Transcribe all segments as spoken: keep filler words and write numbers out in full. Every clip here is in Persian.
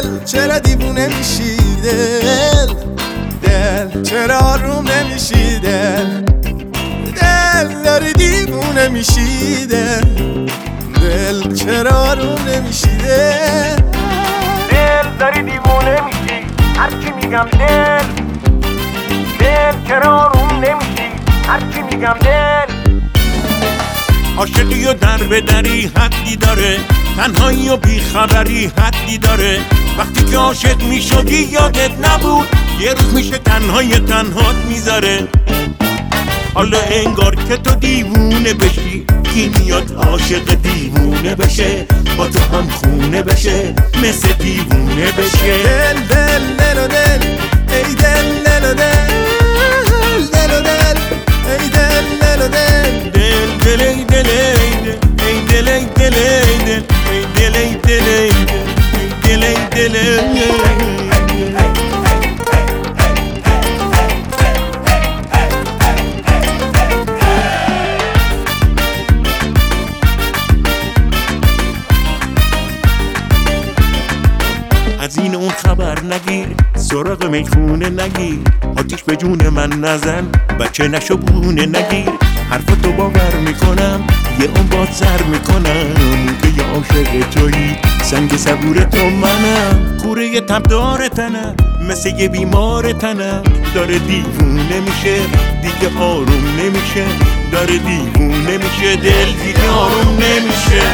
دل چرا دیوونه میشی دل دل چرا آروم نمیشی دل دل داری دیوونه میشی دل دل چرا آروم نمیشی دل دل داری دیوونه میشی هرچی میگم دل دل چرا آروم نمیشی هرچی میگم دل عاشقی و در به دری حدی داره تنهایی و بیخبری حدی داره وقتی که عاشق میشدی یادت نبود یه روز میشه تنهای تنهات میذاره حالا انگار که تو دیوونه بشی کی میاد عاشق دیوونه بشه با تو هم خونه بشه مثل دیوونه بشه دل دل دل و دل ای دل دل و دل دل و دل ای دل دل و دل دل دل ای دل ای دل ای دل ای دل ای دل ای دل ای دل ای دل از این اون خبر نگیر سراغ میخونه نگیر آتیش به جون من نزن بچه نشو بونه نگیر حرفتو باور میکنم یه اون باد سر میکنم که یه عاشق تویی سنگ صبور تو منم کوره تب داره تنم مثل یه بیمار تنم داره دیوونه میشه دیگه آروم نمیشه داره دیوونه میشه دل دیگه آروم نمیشه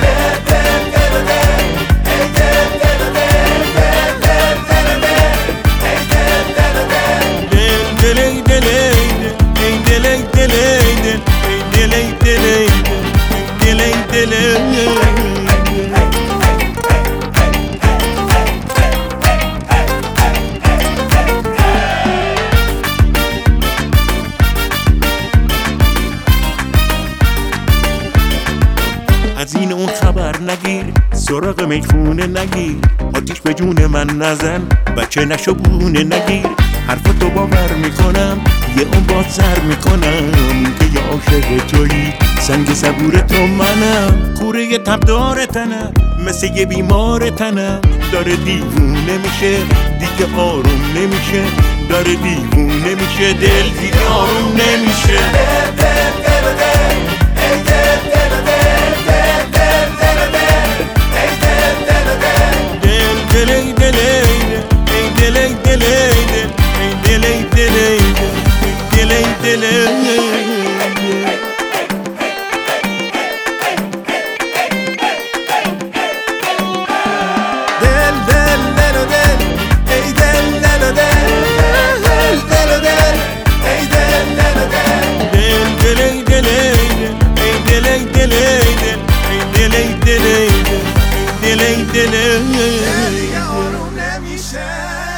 از این اون خبر نگیر سراغ میخونه نگیر آتیش به جون من نزن بچه نشو بونه نگیر حرفتو باور میکنم یه اون باد سر میکنم که یه عاشق تویی سنگ صبور تو منم کوره تب داره تنم مثل یه بیمار تنم داره دیوونه میشه دیگه آروم نمیشه داره دیوونه میشه دل دیگه آروم نمیشه دیگه آروم نمیشه